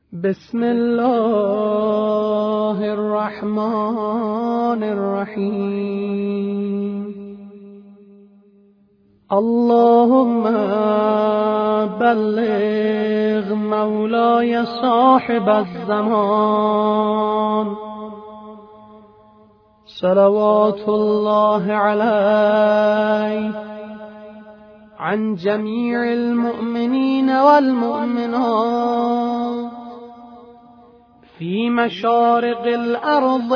بسم الله الرحمن الرحیم. اللهم بلغ مولای صاحب الزمان صلوات الله علیه عن جمیع المؤمنین والمؤمنات في مشارق الأرض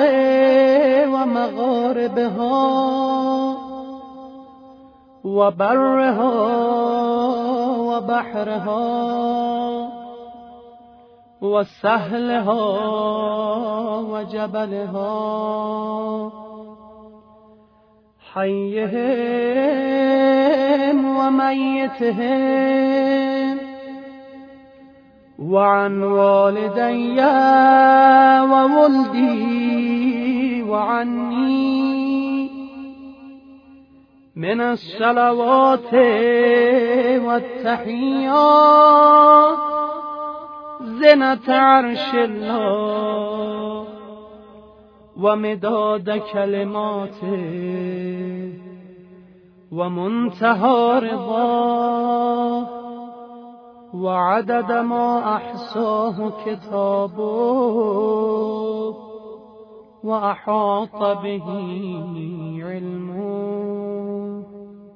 ومغاربها وبرها وبحرها وسهلها وجبلها حيهم وميتهم وعن والدي وولدي وعني من الصلوات والتحيات زنة عرش الله ومداد كلماته ومنتهى رضاه وعدد ما أحصاه كتابه وأحاط به علمه.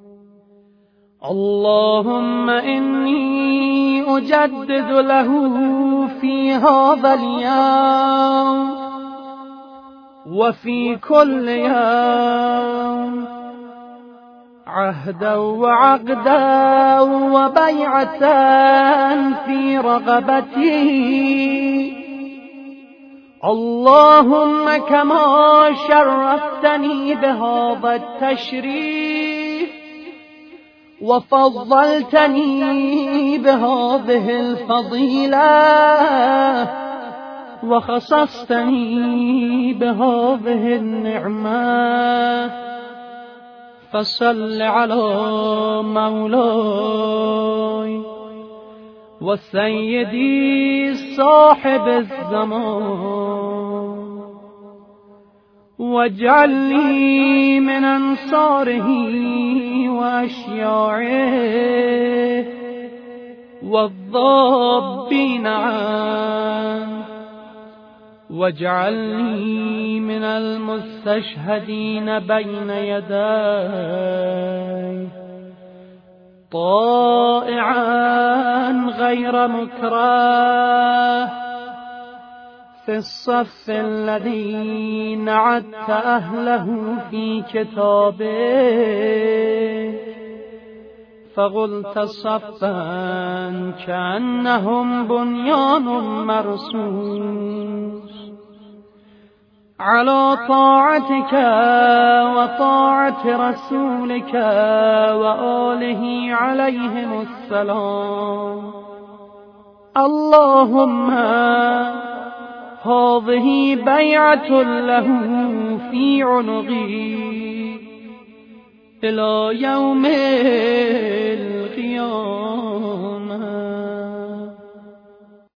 اللهم إني أجدد له في هذا اليوم وفي كل يوم عهدا وعقدا وبيعة في رغبتي. اللهم كما شرفتني بهذا التشريف وفضلتني بهذه الفضيلة وخصصتني بهذه النعمة فصل على مولاي وسيدي صاحب الزمان واجعلني من أنصاره وأشياعه والضابين عنه واجعلني من المستشهدين بين يديه طائعا غير مكره في الصف الذي نعدت أهله في كتابك فقلت صفا كأنهم بنيان مرصوص على طاعتك وطاعة رسولك وآله عليهم السلام. اللهم هذه بيعة له في عنقي إلى يوم القيامة.